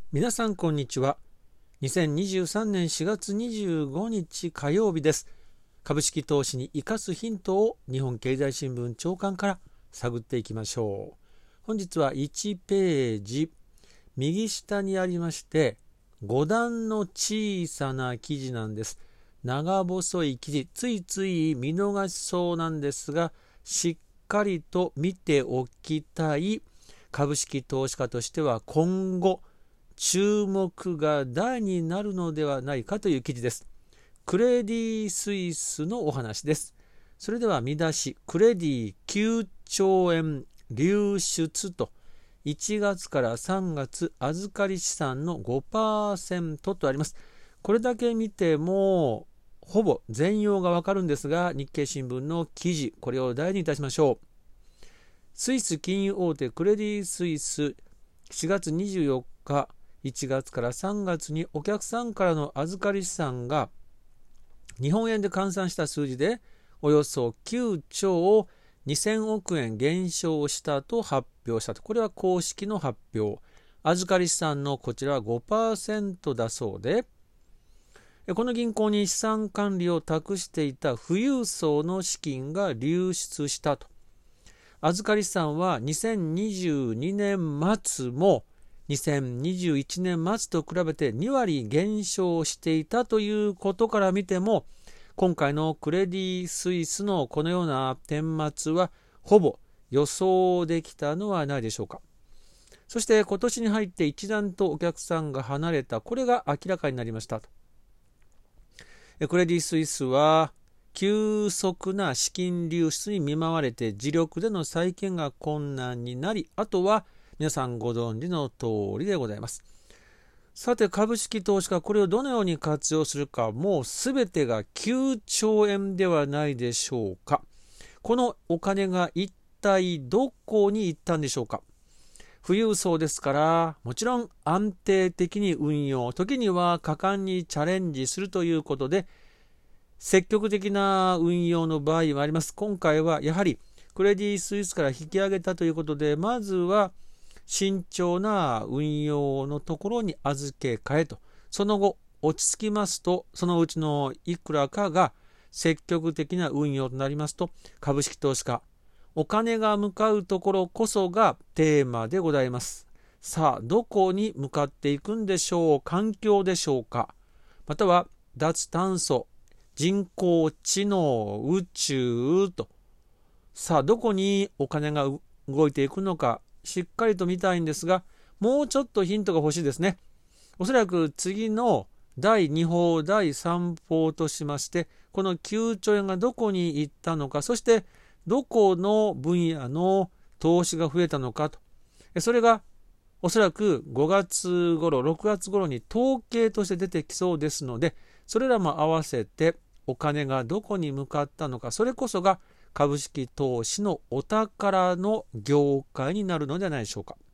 皆さんこんにちは。2023年4月25日火曜日です。株式投資に生かすヒントを日本経済新聞朝刊から探っていきましょう。本日は1ページ右下にありまして5段の小さな記事なんです。長細い記事、ついつい見逃しそうなんですが、しっかりと見ておきたい株式投資家としては今後注目が大になるのではないかという記事です。クレディ・スイスのお話です。それでは見出し、クレディ9兆円流出と、1月から3月預かり資産の 5% とあります。これだけ見てもほぼ全容がわかるんですが、日経新聞の記事、これを題にいたしましょう。スイス金融大手クレディ・スイス4月24日1月から3月にお客さんからの預かり資産が日本円で換算した数字でおよそ9兆2000億円減少したと発表したと。これは公式の発表。預かり資産のこちらは 5% だそうで、この銀行に資産管理を託していた富裕層の資金が流出したと。預かり資産は2022年末も2021年末と比べて2割減少していたということから見ても、今回のクレディ・スイスのこのような顛末はほぼ予想できたのはないでしょうか。そして今年に入って一段とお客さんが離れた、これが明らかになりましたと。クレディ・スイスは急速な資金流出に見舞われて自力での再建が困難になり、あとは皆さんご存知の通りでございます。さて、株式投資家、これをどのように活用するか、もうすべてが9兆円ではないでしょうか。このお金が一体どこに行ったんでしょうか。富裕層ですから、もちろん安定的に運用、時には果敢にチャレンジするということで、積極的な運用の場合もあります。今回はやはりクレディ・スイスから引き上げたということで、まずは慎重な運用のところに預け替えと、その後落ち着きますと、そのうちのいくらかが積極的な運用となりますと、株式投資家、お金が向かうところこそがテーマでございます。さあ、どこに向かっていくんでしょう。環境でしょうか、または脱炭素、人工知能、宇宙と、さあどこにお金が動いていくのかしっかりと見たいんですが、もうちょっとヒントが欲しいですね。おそらく次の第2報第3報としまして、この9兆円がどこに行ったのか、そしてどこの分野の投資が増えたのかと、それがおそらく5月頃6月頃に統計として出てきそうですので、それらも合わせてお金がどこに向かったのか、それこそが株式投資のお宝の業界になるのではないでしょうか。